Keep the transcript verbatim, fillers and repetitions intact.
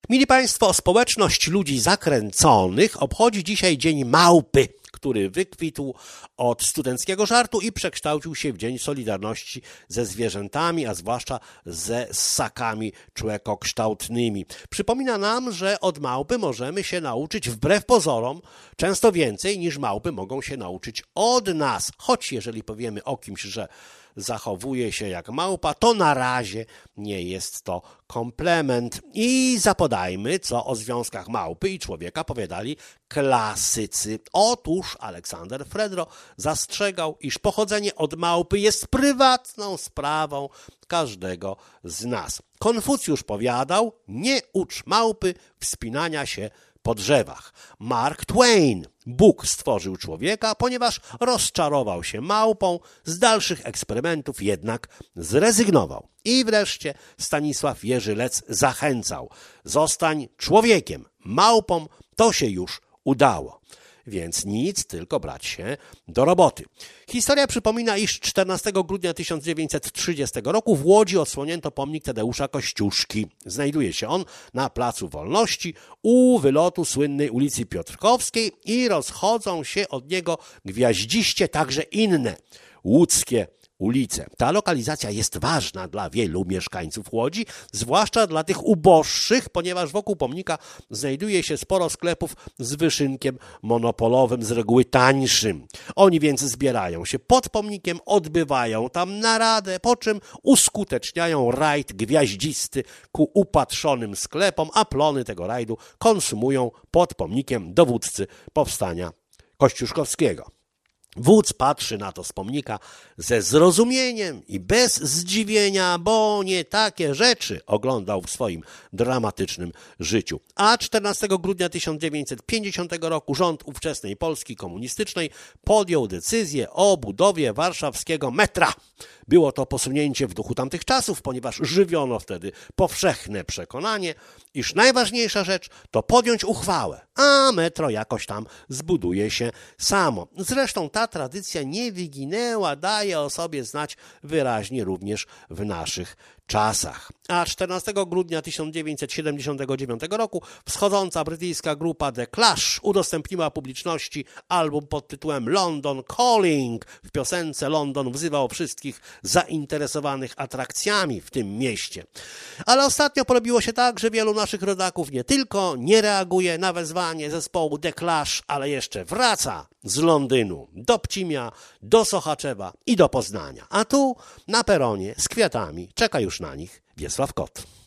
Mili Państwo, społeczność ludzi zakręconych obchodzi dzisiaj Dzień Małpy, który wykwitł od studenckiego żartu i przekształcił się w Dzień Solidarności ze zwierzętami, a zwłaszcza ze ssakami człekokształtnymi. Przypomina nam, że od małpy możemy się nauczyć wbrew pozorom często więcej niż małpy mogą się nauczyć od nas. Choć jeżeli powiemy o kimś, że zachowuje się jak małpa, to na razie nie jest to komplement. I zapodajmy, co o związkach małpy i człowieka powiadali klasycy. Otóż Aleksander Fredro zastrzegał, iż pochodzenie od małpy jest prywatną sprawą każdego z nas. Konfucjusz powiadał: nie ucz małpy wspinania się po drzewach. Mark Twain: Bóg stworzył człowieka, ponieważ rozczarował się małpą, z dalszych eksperymentów jednak zrezygnował. I wreszcie Stanisław Jerzy Lec zachęcał: zostań człowiekiem, małpą to się już udało. Więc nic, tylko brać się do roboty. Historia przypomina, iż czternastego grudnia tysiąc dziewięćset trzydziestego roku w Łodzi odsłonięto pomnik Tadeusza Kościuszki. Znajduje się on na Placu Wolności u wylotu słynnej ulicy Piotrkowskiej i rozchodzą się od niego gwiaździście także inne łódzkie ulice. Ta lokalizacja jest ważna dla wielu mieszkańców Łodzi, zwłaszcza dla tych uboższych, ponieważ wokół pomnika znajduje się sporo sklepów z wyszynkiem monopolowym, z reguły tańszym. Oni więc zbierają się pod pomnikiem, odbywają tam naradę, po czym uskuteczniają rajd gwiaździsty ku upatrzonym sklepom, a plony tego rajdu konsumują pod pomnikiem dowódcy powstania kościuszkowskiego. Wódz patrzy na to z pomnika ze zrozumieniem i bez zdziwienia, bo nie takie rzeczy oglądał w swoim dramatycznym życiu. A czternastego grudnia tysiąc dziewięćset pięćdziesiątego roku rząd ówczesnej Polski komunistycznej podjął decyzję o budowie warszawskiego metra. Było to posunięcie w duchu tamtych czasów, ponieważ żywiono wtedy powszechne przekonanie, iż najważniejsza rzecz to podjąć uchwałę, a metro jakoś tam zbuduje się samo. Zresztą ta tradycja nie wyginęła, daje o sobie znać wyraźnie również w naszych czasach. A czternastego grudnia tysiąc dziewięćset siedemdziesiątego dziewiątego roku wschodząca brytyjska grupa The Clash udostępniła publiczności album pod tytułem London Calling. W piosence London wzywał wszystkich zainteresowanych atrakcjami w tym mieście. Ale ostatnio porobiło się tak, że wielu naszych rodaków nie tylko nie reaguje na wezwanie zespołu The Clash, ale jeszcze wraca z Londynu do Pcimia, do Sochaczewa i do Poznania. A tu na peronie z kwiatami czeka już na nich Wiesław Kot.